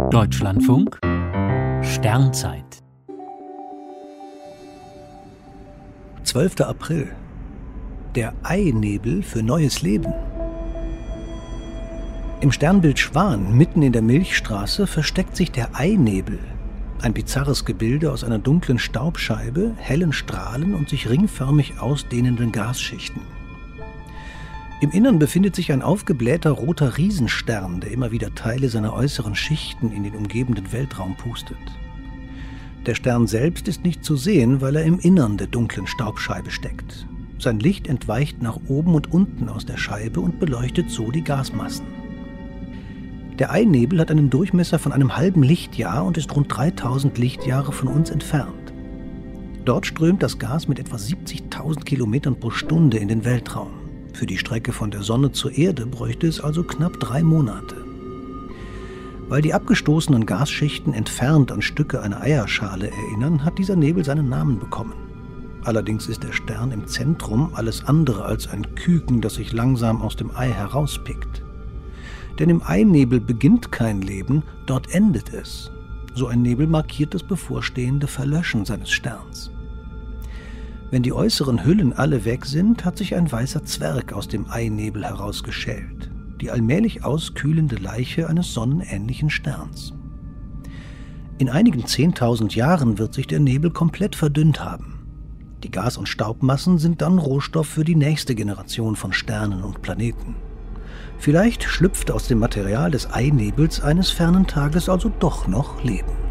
Deutschlandfunk Sternzeit 12. April. Der Einebel für neues Leben. Im Sternbild Schwan, mitten in der Milchstraße, versteckt sich der Einebel. Ein bizarres Gebilde aus einer dunklen Staubscheibe, hellen Strahlen und sich ringförmig ausdehnenden Gasschichten. Im Innern befindet sich ein aufgeblähter roter Riesenstern, der immer wieder Teile seiner äußeren Schichten in den umgebenden Weltraum pustet. Der Stern selbst ist nicht zu sehen, weil er im Innern der dunklen Staubscheibe steckt. Sein Licht entweicht nach oben und unten aus der Scheibe und beleuchtet so die Gasmassen. Der Einebel hat einen Durchmesser von einem halben Lichtjahr und ist rund 3000 Lichtjahre von uns entfernt. Dort strömt das Gas mit etwa 70.000 Kilometern pro Stunde in den Weltraum. Für die Strecke von der Sonne zur Erde bräuchte es also knapp 3 Monate. Weil die abgestoßenen Gasschichten entfernt an Stücke einer Eierschale erinnern, hat dieser Nebel seinen Namen bekommen. Allerdings ist der Stern im Zentrum alles andere als ein Küken, das sich langsam aus dem Ei herauspickt. Denn im Einebel beginnt kein Leben, dort endet es. So ein Nebel markiert das bevorstehende Verlöschen seines Sterns. Wenn die äußeren Hüllen alle weg sind, hat sich ein weißer Zwerg aus dem Einebel herausgeschält. Die allmählich auskühlende Leiche eines sonnenähnlichen Sterns. In einigen 10.000 Jahren wird sich der Nebel komplett verdünnt haben. Die Gas- und Staubmassen sind dann Rohstoff für die nächste Generation von Sternen und Planeten. Vielleicht schlüpft aus dem Material des Einebels eines fernen Tages also doch noch Leben.